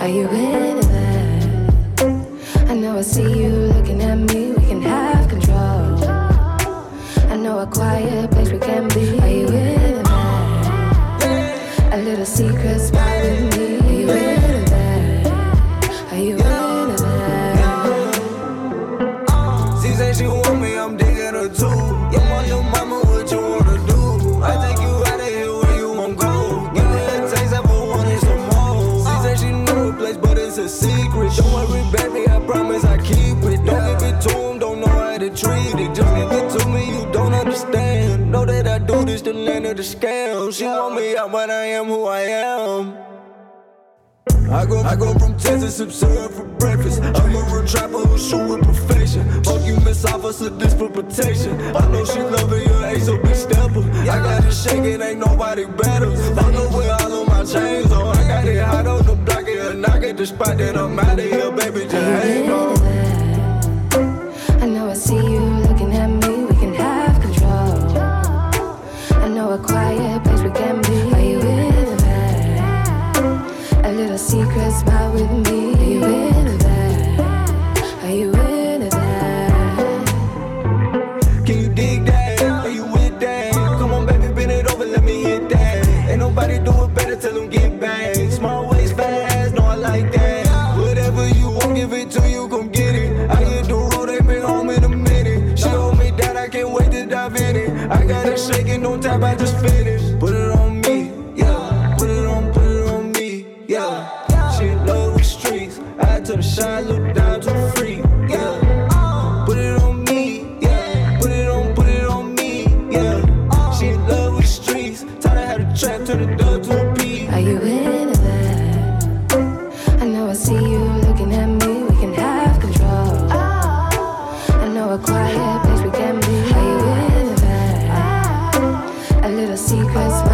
Are you into that? I know I see you looking at me. We can have control. I know a quiet place we can be. Are you into that? A little secret spot with me. Are you into that? Are you into that? She say she want me, I'm digging her too. Yeah, my little mama, what you wanna do? I take you out of here where you won't go. Give me a taste, I wanted some more. She say she know the place, but it's a secret. Don't worry, baby, I promise I keep it. Don't give it to him, don't know how to treat it. Just give it to me, you don't understand. Know that I do this to land of the scam. She want me out, but I am who I am. I go from Texas, sip syrup for breakfast. I'm a real trapper who shoot with perfection. Fuck you, miss officer, this for protection. I know she loving your ace, so big stepper. I got it shaking, ain't nobody better. Fuck up with all of my chains on. I got it hot on the block, and knock at the spot that I'm out of here, baby, just hang on. I know I see you looking at me. We can have control. I know a quiet place we can be. Are you into that? A little secret spot with me. Are you into that? Are you into that? Can you dig that? Are you with that? Come on, baby, bend it over, let me hit that. Ain't nobody do it better, tell them get back. Small waist, fast, no, I like that. Whatever you want, give it to you, come get it. I hit the road, ain't been home in a minute. She hold me down, I can't wait to dive in it. I got it shaking, don't tap, I just finished. Put it on me, yeah. Put it on me, yeah. She in love with streets. I took the shine, look down to the free, yeah. Put it on me, yeah. Put it on me, yeah. She in love with streets. Taught her how to trap, turn the dub to a P. Are you into that? I know I see you looking at me. We can have control. I know a quiet place we can be. Are you into that? A little secret spot.